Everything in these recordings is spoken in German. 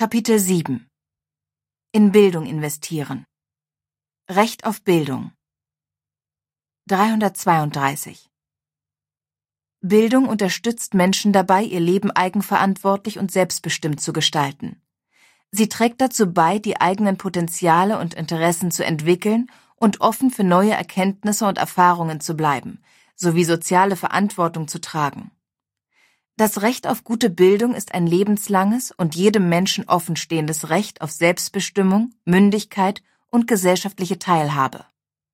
Kapitel 7 In Bildung investieren. Recht auf Bildung. 332. Bildung unterstützt Menschen dabei, ihr Leben eigenverantwortlich und selbstbestimmt zu gestalten. Sie trägt dazu bei, die eigenen Potenziale und Interessen zu entwickeln und offen für neue Erkenntnisse und Erfahrungen zu bleiben, sowie soziale Verantwortung zu tragen. Das Recht auf gute Bildung ist ein lebenslanges und jedem Menschen offenstehendes Recht auf Selbstbestimmung, Mündigkeit und gesellschaftliche Teilhabe.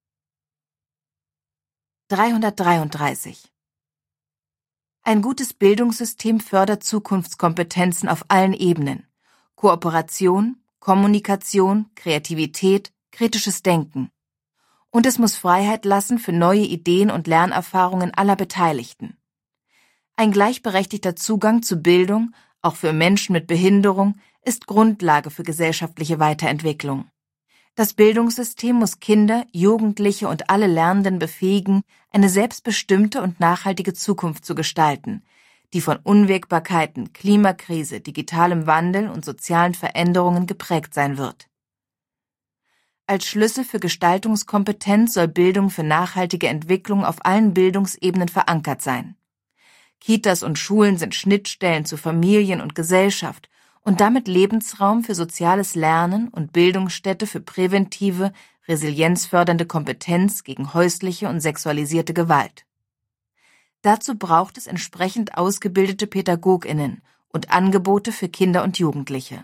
333. Ein gutes Bildungssystem fördert Zukunftskompetenzen auf allen Ebenen: Kooperation, Kommunikation, Kreativität, kritisches Denken. Und es muss Freiheit lassen für neue Ideen und Lernerfahrungen aller Beteiligten. Ein gleichberechtigter Zugang zu Bildung, auch für Menschen mit Behinderung, ist Grundlage für gesellschaftliche Weiterentwicklung. Das Bildungssystem muss Kinder, Jugendliche und alle Lernenden befähigen, eine selbstbestimmte und nachhaltige Zukunft zu gestalten, die von Unwägbarkeiten, Klimakrise, digitalem Wandel und sozialen Veränderungen geprägt sein wird. Als Schlüssel für Gestaltungskompetenz soll Bildung für nachhaltige Entwicklung auf allen Bildungsebenen verankert sein. Kitas und Schulen sind Schnittstellen zu Familien und Gesellschaft und damit Lebensraum für soziales Lernen und Bildungsstätte für präventive, resilienzfördernde Kompetenz gegen häusliche und sexualisierte Gewalt. Dazu braucht es entsprechend ausgebildete PädagogInnen und Angebote für Kinder und Jugendliche.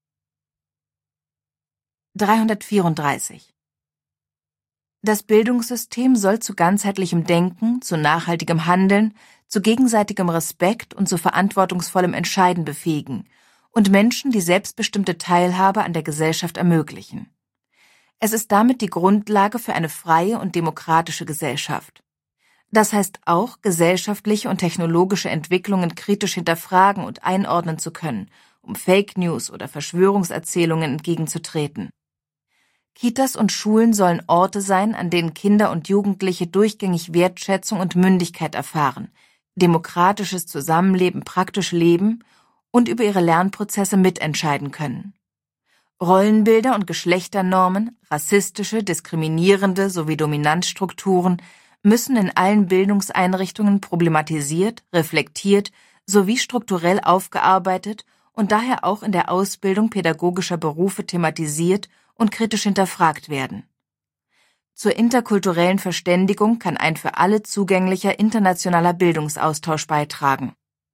334. Das Bildungssystem soll zu ganzheitlichem Denken, zu nachhaltigem Handeln, zu gegenseitigem Respekt und zu verantwortungsvollem Entscheiden befähigen und Menschen die selbstbestimmte Teilhabe an der Gesellschaft ermöglichen. Es ist damit die Grundlage für eine freie und demokratische Gesellschaft. Das heißt auch, gesellschaftliche und technologische Entwicklungen kritisch hinterfragen und einordnen zu können, um Fake News oder Verschwörungserzählungen entgegenzutreten. Kitas und Schulen sollen Orte sein, an denen Kinder und Jugendliche durchgängig Wertschätzung und Mündigkeit erfahren, demokratisches Zusammenleben praktisch leben und über ihre Lernprozesse mitentscheiden können. Rollenbilder und Geschlechternormen, rassistische, diskriminierende sowie Dominanzstrukturen müssen in allen Bildungseinrichtungen problematisiert, reflektiert sowie strukturell aufgearbeitet und daher auch in der Ausbildung pädagogischer Berufe thematisiert und kritisch hinterfragt werden. Zur interkulturellen Verständigung kann ein für alle zugänglicher internationaler Bildungsaustausch beitragen.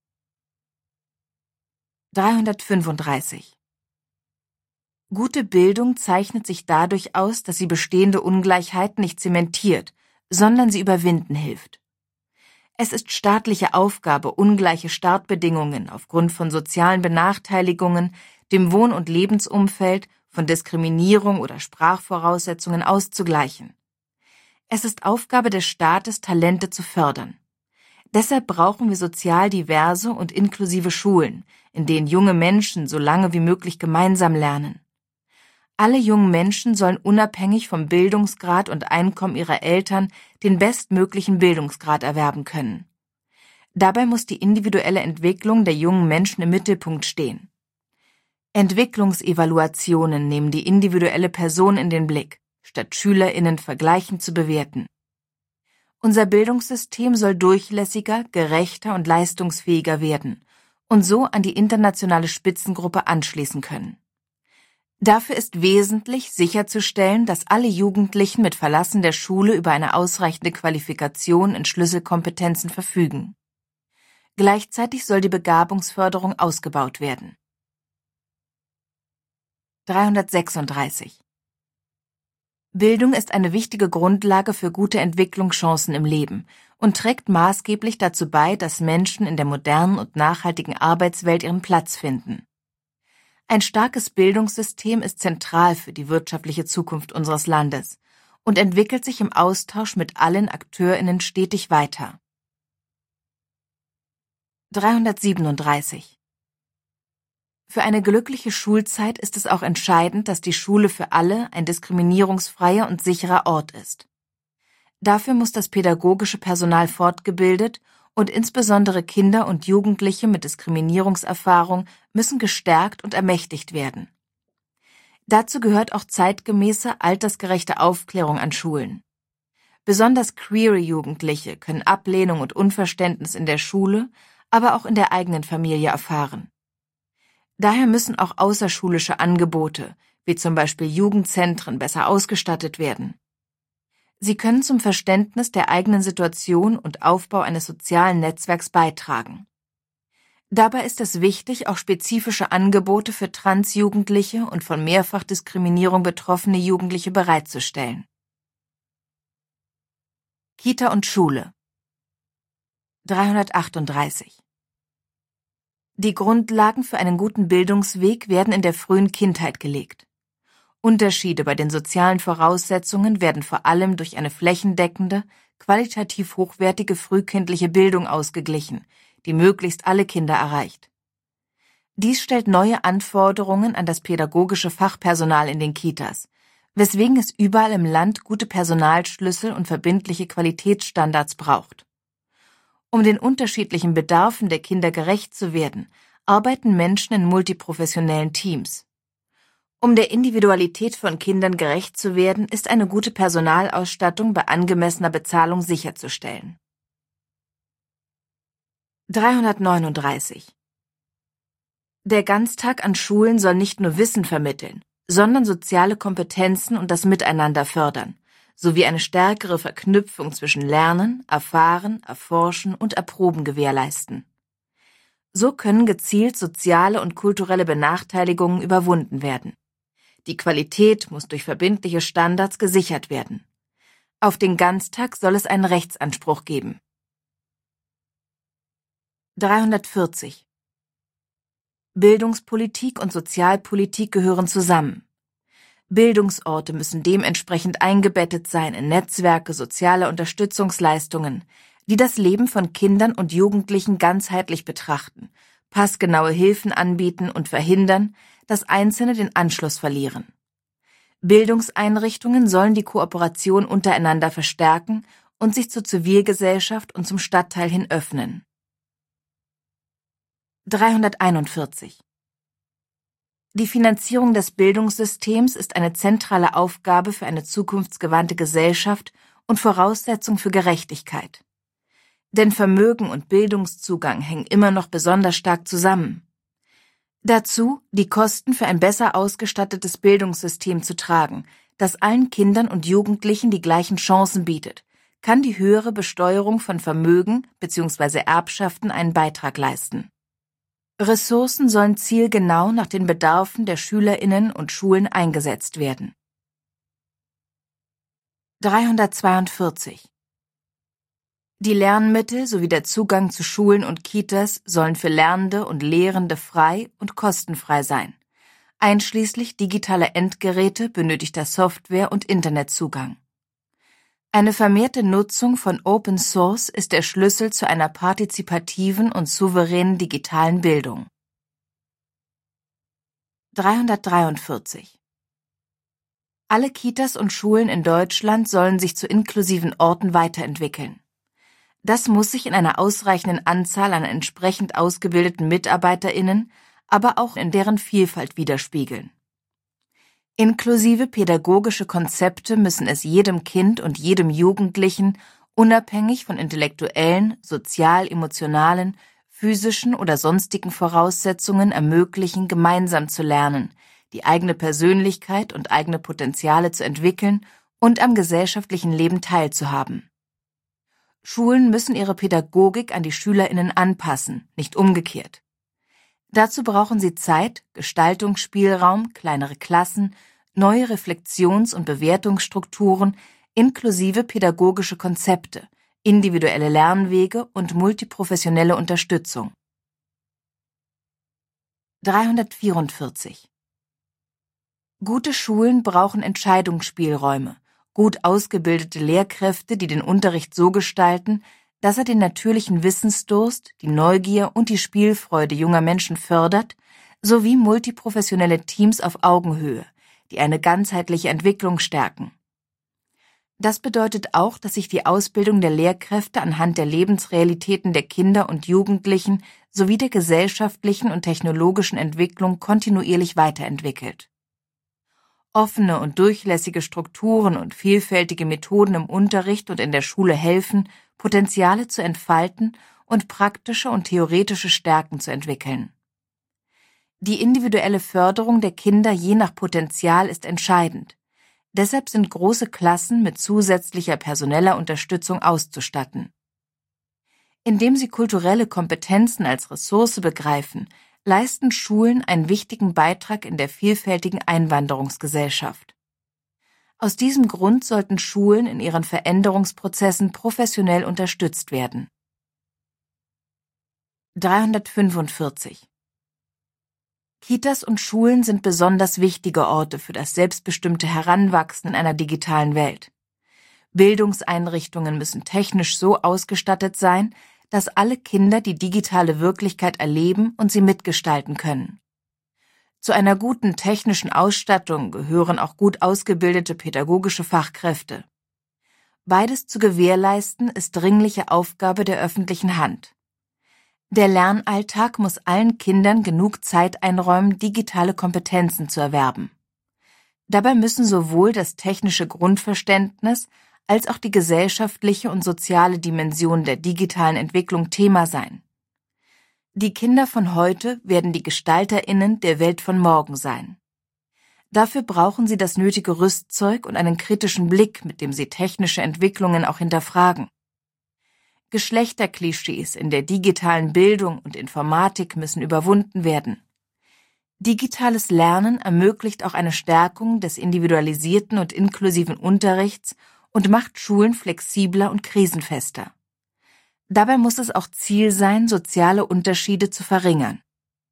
335. Gute Bildung zeichnet sich dadurch aus, dass sie bestehende Ungleichheiten nicht zementiert, sondern sie überwinden hilft. Es ist staatliche Aufgabe, ungleiche Startbedingungen aufgrund von sozialen Benachteiligungen, dem Wohn- und Lebensumfeld, von Diskriminierung oder Sprachvoraussetzungen auszugleichen. Es ist Aufgabe des Staates, Talente zu fördern. Deshalb brauchen wir sozial diverse und inklusive Schulen, in denen junge Menschen so lange wie möglich gemeinsam lernen. Alle jungen Menschen sollen unabhängig vom Bildungsgrad und Einkommen ihrer Eltern den bestmöglichen Bildungsgrad erwerben können. Dabei muss die individuelle Entwicklung der jungen Menschen im Mittelpunkt stehen. Entwicklungsevaluationen nehmen die individuelle Person in den Blick, statt SchülerInnen vergleichend zu bewerten. Unser Bildungssystem soll durchlässiger, gerechter und leistungsfähiger werden und so an die internationale Spitzengruppe anschließen können. Dafür ist wesentlich, sicherzustellen, dass alle Jugendlichen mit Verlassen der Schule über eine ausreichende Qualifikation in Schlüsselkompetenzen verfügen. Gleichzeitig soll die Begabungsförderung ausgebaut werden. 336. Bildung ist eine wichtige Grundlage für gute Entwicklungschancen im Leben und trägt maßgeblich dazu bei, dass Menschen in der modernen und nachhaltigen Arbeitswelt ihren Platz finden. Ein starkes Bildungssystem ist zentral für die wirtschaftliche Zukunft unseres Landes und entwickelt sich im Austausch mit allen AkteurInnen stetig weiter. 337. Für eine glückliche Schulzeit ist es auch entscheidend, dass die Schule für alle ein diskriminierungsfreier und sicherer Ort ist. Dafür muss das pädagogische Personal fortgebildet und insbesondere Kinder und Jugendliche mit Diskriminierungserfahrung müssen gestärkt und ermächtigt werden. Dazu gehört auch zeitgemäße, altersgerechte Aufklärung an Schulen. Besonders queere Jugendliche können Ablehnung und Unverständnis in der Schule, aber auch in der eigenen Familie erfahren. Daher müssen auch außerschulische Angebote, wie zum Beispiel Jugendzentren, besser ausgestattet werden. Sie können zum Verständnis der eigenen Situation und Aufbau eines sozialen Netzwerks beitragen. Dabei ist es wichtig, auch spezifische Angebote für Transjugendliche und von Mehrfachdiskriminierung betroffene Jugendliche bereitzustellen. Kita und Schule 338. Die Grundlagen für einen guten Bildungsweg werden in der frühen Kindheit gelegt. Unterschiede bei den sozialen Voraussetzungen werden vor allem durch eine flächendeckende, qualitativ hochwertige frühkindliche Bildung ausgeglichen, die möglichst alle Kinder erreicht. Dies stellt neue Anforderungen an das pädagogische Fachpersonal in den Kitas, weswegen es überall im Land gute Personalschlüssel und verbindliche Qualitätsstandards braucht. Um den unterschiedlichen Bedarfen der Kinder gerecht zu werden, arbeiten Menschen in multiprofessionellen Teams. Um der Individualität von Kindern gerecht zu werden, ist eine gute Personalausstattung bei angemessener Bezahlung sicherzustellen. 339. Der Ganztag an Schulen soll nicht nur Wissen vermitteln, sondern soziale Kompetenzen und das Miteinander fördern, sowie eine stärkere Verknüpfung zwischen Lernen, Erfahren, Erforschen und Erproben gewährleisten. So können gezielt soziale und kulturelle Benachteiligungen überwunden werden. Die Qualität muss durch verbindliche Standards gesichert werden. Auf den Ganztag soll es einen Rechtsanspruch geben. 340. Bildungspolitik und Sozialpolitik gehören zusammen. Bildungsorte müssen dementsprechend eingebettet sein in Netzwerke sozialer Unterstützungsleistungen, die das Leben von Kindern und Jugendlichen ganzheitlich betrachten, passgenaue Hilfen anbieten und verhindern, dass Einzelne den Anschluss verlieren. Bildungseinrichtungen sollen die Kooperation untereinander verstärken und sich zur Zivilgesellschaft und zum Stadtteil hin öffnen. 341. Die Finanzierung des Bildungssystems ist eine zentrale Aufgabe für eine zukunftsgewandte Gesellschaft und Voraussetzung für Gerechtigkeit. Denn Vermögen und Bildungszugang hängen immer noch besonders stark zusammen. Dazu, die Kosten für ein besser ausgestattetes Bildungssystem zu tragen, das allen Kindern und Jugendlichen die gleichen Chancen bietet, kann die höhere Besteuerung von Vermögen bzw. Erbschaften einen Beitrag leisten. Ressourcen sollen zielgenau nach den Bedarfen der SchülerInnen und Schulen eingesetzt werden. 342. Die Lernmittel sowie der Zugang zu Schulen und Kitas sollen für Lernende und Lehrende frei und kostenfrei sein, einschließlich digitaler Endgeräte, benötigter Software und Internetzugang. Eine vermehrte Nutzung von Open Source ist der Schlüssel zu einer partizipativen und souveränen digitalen Bildung. 343. Alle Kitas und Schulen in Deutschland sollen sich zu inklusiven Orten weiterentwickeln. Das muss sich in einer ausreichenden Anzahl an entsprechend ausgebildeten MitarbeiterInnen, aber auch in deren Vielfalt widerspiegeln. Inklusive pädagogische Konzepte müssen es jedem Kind und jedem Jugendlichen unabhängig von intellektuellen, sozial-emotionalen, physischen oder sonstigen Voraussetzungen ermöglichen, gemeinsam zu lernen, die eigene Persönlichkeit und eigene Potenziale zu entwickeln und am gesellschaftlichen Leben teilzuhaben. Schulen müssen ihre Pädagogik an die SchülerInnen anpassen, nicht umgekehrt. Dazu brauchen sie Zeit, Gestaltungsspielraum, kleinere Klassen, neue Reflexions- und Bewertungsstrukturen inklusive pädagogische Konzepte, individuelle Lernwege und multiprofessionelle Unterstützung. 344. Gute Schulen brauchen Entscheidungsspielräume, gut ausgebildete Lehrkräfte, die den Unterricht so gestalten, dass er den natürlichen Wissensdurst, die Neugier und die Spielfreude junger Menschen fördert, sowie multiprofessionelle Teams auf Augenhöhe, die eine ganzheitliche Entwicklung stärken. Das bedeutet auch, dass sich die Ausbildung der Lehrkräfte anhand der Lebensrealitäten der Kinder und Jugendlichen sowie der gesellschaftlichen und technologischen Entwicklung kontinuierlich weiterentwickelt. Offene und durchlässige Strukturen und vielfältige Methoden im Unterricht und in der Schule helfen, Potenziale zu entfalten und praktische und theoretische Stärken zu entwickeln. Die individuelle Förderung der Kinder je nach Potenzial ist entscheidend. Deshalb sind große Klassen mit zusätzlicher personeller Unterstützung auszustatten. Indem sie kulturelle Kompetenzen als Ressource begreifen, leisten Schulen einen wichtigen Beitrag in der vielfältigen Einwanderungsgesellschaft. Aus diesem Grund sollten Schulen in ihren Veränderungsprozessen professionell unterstützt werden. 345. Kitas und Schulen sind besonders wichtige Orte für das selbstbestimmte Heranwachsen in einer digitalen Welt. Bildungseinrichtungen müssen technisch so ausgestattet sein, dass alle Kinder die digitale Wirklichkeit erleben und sie mitgestalten können. Zu einer guten technischen Ausstattung gehören auch gut ausgebildete pädagogische Fachkräfte. Beides zu gewährleisten ist dringliche Aufgabe der öffentlichen Hand. Der Lernalltag muss allen Kindern genug Zeit einräumen, digitale Kompetenzen zu erwerben. Dabei müssen sowohl das technische Grundverständnis als auch die gesellschaftliche und soziale Dimension der digitalen Entwicklung Thema sein. Die Kinder von heute werden die GestalterInnen der Welt von morgen sein. Dafür brauchen sie das nötige Rüstzeug und einen kritischen Blick, mit dem sie technische Entwicklungen auch hinterfragen. Geschlechterklischees in der digitalen Bildung und Informatik müssen überwunden werden. Digitales Lernen ermöglicht auch eine Stärkung des individualisierten und inklusiven Unterrichts und macht Schulen flexibler und krisenfester. Dabei muss es auch Ziel sein, soziale Unterschiede zu verringern.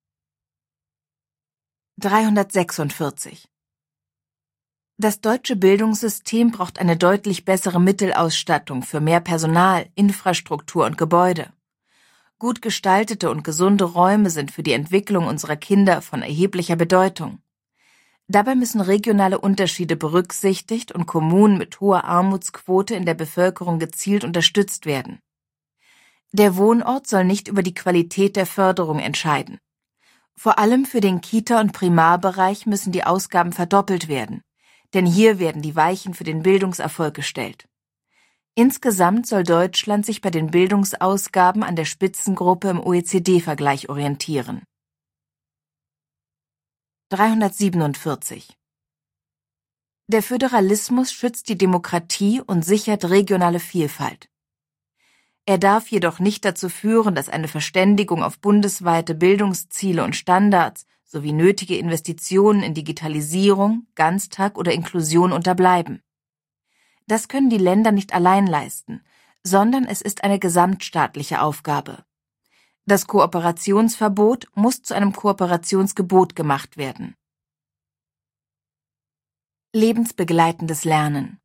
346. Das deutsche Bildungssystem braucht eine deutlich bessere Mittelausstattung für mehr Personal, Infrastruktur und Gebäude. Gut gestaltete und gesunde Räume sind für die Entwicklung unserer Kinder von erheblicher Bedeutung. Dabei müssen regionale Unterschiede berücksichtigt und Kommunen mit hoher Armutsquote in der Bevölkerung gezielt unterstützt werden. Der Wohnort soll nicht über die Qualität der Förderung entscheiden. Vor allem für den Kita- und Primarbereich müssen die Ausgaben verdoppelt werden, denn hier werden die Weichen für den Bildungserfolg gestellt. Insgesamt soll Deutschland sich bei den Bildungsausgaben an der Spitzengruppe im OECD-Vergleich orientieren. 347. Der Föderalismus schützt die Demokratie und sichert regionale Vielfalt. Er darf jedoch nicht dazu führen, dass eine Verständigung auf bundesweite Bildungsziele und Standards sowie nötige Investitionen in Digitalisierung, Ganztag oder Inklusion unterbleiben. Das können die Länder nicht allein leisten, sondern es ist eine gesamtstaatliche Aufgabe. Das Kooperationsverbot muss zu einem Kooperationsgebot gemacht werden. Lebensbegleitendes Lernen.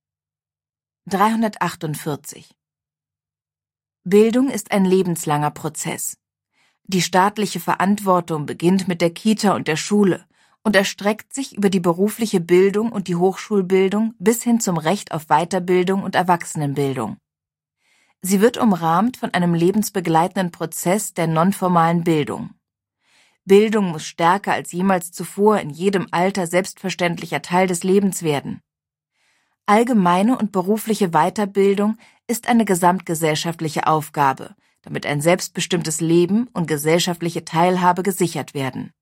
348. Bildung ist ein lebenslanger Prozess. Die staatliche Verantwortung beginnt mit der Kita und der Schule und erstreckt sich über die berufliche Bildung und die Hochschulbildung bis hin zum Recht auf Weiterbildung und Erwachsenenbildung. Sie wird umrahmt von einem lebensbegleitenden Prozess der nonformalen Bildung. Bildung muss stärker als jemals zuvor in jedem Alter selbstverständlicher Teil des Lebens werden. Allgemeine und berufliche Weiterbildung ist eine gesamtgesellschaftliche Aufgabe, damit ein selbstbestimmtes Leben und gesellschaftliche Teilhabe gesichert werden.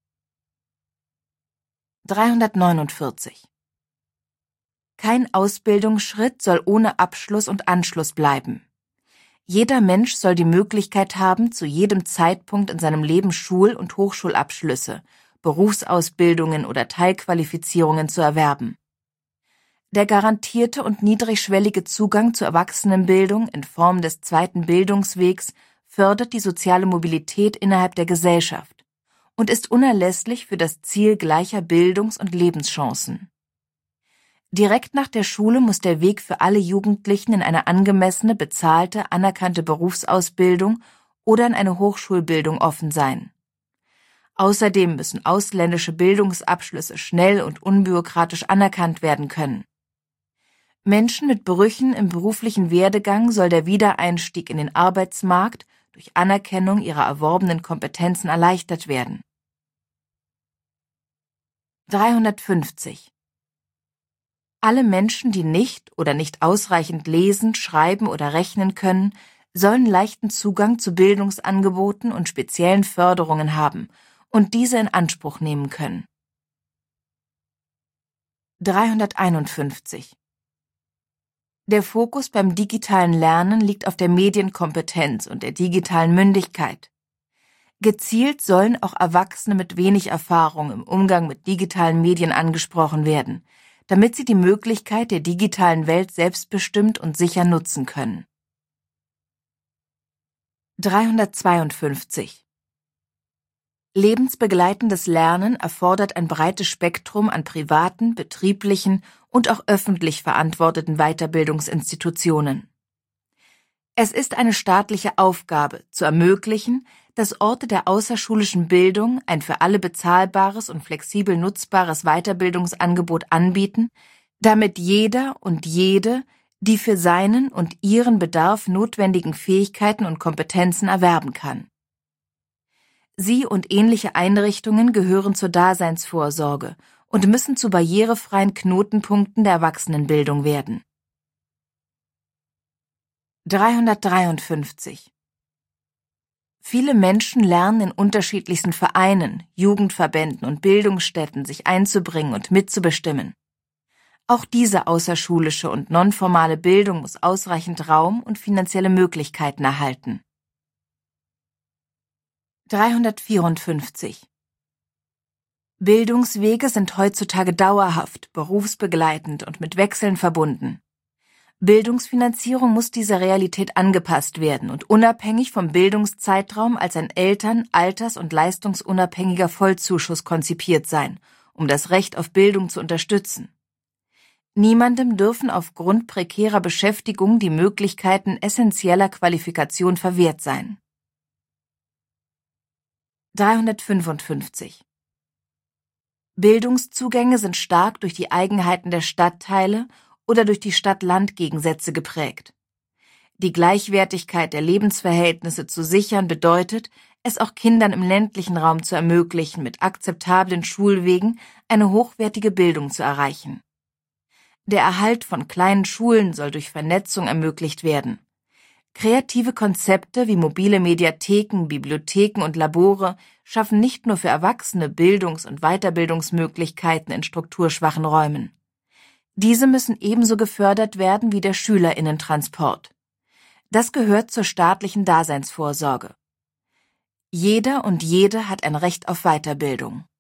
349. Kein Ausbildungsschritt soll ohne Abschluss und Anschluss bleiben. Jeder Mensch soll die Möglichkeit haben, zu jedem Zeitpunkt in seinem Leben Schul- und Hochschulabschlüsse, Berufsausbildungen oder Teilqualifizierungen zu erwerben. Der garantierte und niedrigschwellige Zugang zur Erwachsenenbildung in Form des zweiten Bildungswegs fördert die soziale Mobilität innerhalb der Gesellschaft und ist unerlässlich für das Ziel gleicher Bildungs- und Lebenschancen. Direkt nach der Schule muss der Weg für alle Jugendlichen in eine angemessene, bezahlte, anerkannte Berufsausbildung oder in eine Hochschulbildung offen sein. Außerdem müssen ausländische Bildungsabschlüsse schnell und unbürokratisch anerkannt werden können. Menschen mit Brüchen im beruflichen Werdegang soll der Wiedereinstieg in den Arbeitsmarkt durch Anerkennung ihrer erworbenen Kompetenzen erleichtert werden. 350. Alle Menschen, die nicht oder nicht ausreichend lesen, schreiben oder rechnen können, sollen leichten Zugang zu Bildungsangeboten und speziellen Förderungen haben und diese in Anspruch nehmen können. 351. Der Fokus beim digitalen Lernen liegt auf der Medienkompetenz und der digitalen Mündigkeit. Gezielt sollen auch Erwachsene mit wenig Erfahrung im Umgang mit digitalen Medien angesprochen werden, damit sie die Möglichkeit der digitalen Welt selbstbestimmt und sicher nutzen können. 352. Lebensbegleitendes Lernen erfordert ein breites Spektrum an privaten, betrieblichen und auch öffentlich verantworteten Weiterbildungsinstitutionen. Es ist eine staatliche Aufgabe, zu ermöglichen, dass Orte der außerschulischen Bildung ein für alle bezahlbares und flexibel nutzbares Weiterbildungsangebot anbieten, damit jeder und jede die für seinen und ihren Bedarf notwendigen Fähigkeiten und Kompetenzen erwerben kann. Sie und ähnliche Einrichtungen gehören zur Daseinsvorsorge und müssen zu barrierefreien Knotenpunkten der Erwachsenenbildung werden. 353. Viele Menschen lernen in unterschiedlichsten Vereinen, Jugendverbänden und Bildungsstätten sich einzubringen und mitzubestimmen. Auch diese außerschulische und nonformale Bildung muss ausreichend Raum und finanzielle Möglichkeiten erhalten. 354. Bildungswege sind heutzutage dauerhaft, berufsbegleitend und mit Wechseln verbunden. Bildungsfinanzierung muss dieser Realität angepasst werden und unabhängig vom Bildungszeitraum als ein alters- und leistungsunabhängiger Vollzuschuss konzipiert sein, um das Recht auf Bildung zu unterstützen. Niemandem dürfen aufgrund prekärer Beschäftigung die Möglichkeiten essentieller Qualifikation verwehrt sein. 355. Bildungszugänge sind stark durch die Eigenheiten der Stadtteile oder durch die Stadt-Land-Gegensätze geprägt. Die Gleichwertigkeit der Lebensverhältnisse zu sichern bedeutet, es auch Kindern im ländlichen Raum zu ermöglichen, mit akzeptablen Schulwegen eine hochwertige Bildung zu erreichen. Der Erhalt von kleinen Schulen soll durch Vernetzung ermöglicht werden. Kreative Konzepte wie mobile Mediatheken, Bibliotheken und Labore schaffen nicht nur für Erwachsene Bildungs- und Weiterbildungsmöglichkeiten in strukturschwachen Räumen. Diese müssen ebenso gefördert werden wie der SchülerInnentransport. Das gehört zur staatlichen Daseinsvorsorge. Jeder und jede hat ein Recht auf Weiterbildung.